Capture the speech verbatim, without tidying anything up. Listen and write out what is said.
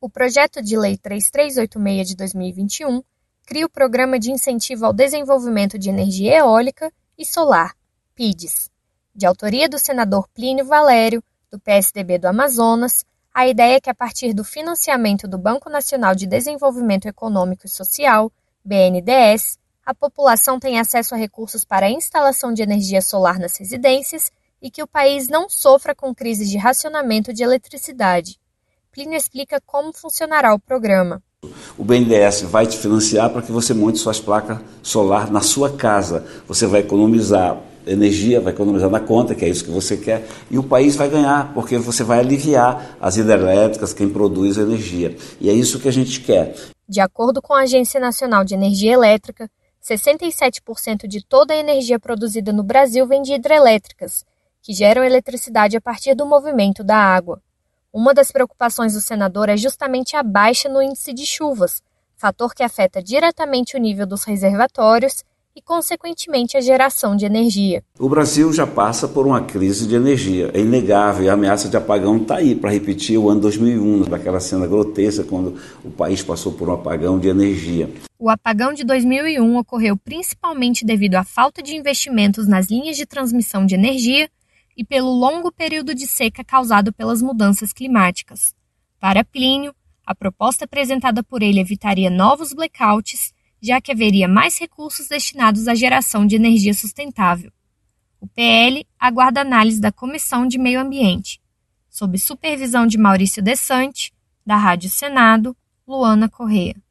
O projeto de lei três três oito seis de dois mil e vinte e um cria o Programa de Incentivo ao Desenvolvimento de Energia Eólica e Solar, P I D E S. De autoria do senador Plínio Valério, do P S D B do Amazonas, a ideia é que a partir do financiamento do Banco Nacional de Desenvolvimento Econômico e Social, B N D E S, a população tenha acesso a recursos para a instalação de energia solar nas residências e que o país não sofra com crises de racionamento de eletricidade. Plínio explica como funcionará o programa. O B N D E S vai te financiar para que você monte suas placas solar na sua casa. Você vai economizar energia, vai economizar na conta, que é isso que você quer, e o país vai ganhar, porque você vai aliviar as hidrelétricas, quem produz energia. E é isso que a gente quer. De acordo com a Agência Nacional de Energia Elétrica, sessenta e sete por cento de toda a energia produzida no Brasil vem de hidrelétricas, que geram eletricidade a partir do movimento da água. Uma das preocupações do senador é justamente a baixa no índice de chuvas, fator que afeta diretamente o nível dos reservatórios e, consequentemente, a geração de energia. O Brasil já passa por uma crise de energia. É inegável, a ameaça de apagão está aí para repetir o ano dois mil e um, daquela cena grotesca quando o país passou por um apagão de energia. O apagão de dois mil e um ocorreu principalmente devido à falta de investimentos nas linhas de transmissão de energia e pelo longo período de seca causado pelas mudanças climáticas. Para Plínio, a proposta apresentada por ele evitaria novos blackouts, já que haveria mais recursos destinados à geração de energia sustentável. O P L aguarda análise da Comissão de Meio Ambiente, sob supervisão de Maurício Desante, da Rádio Senado, Luana Correa.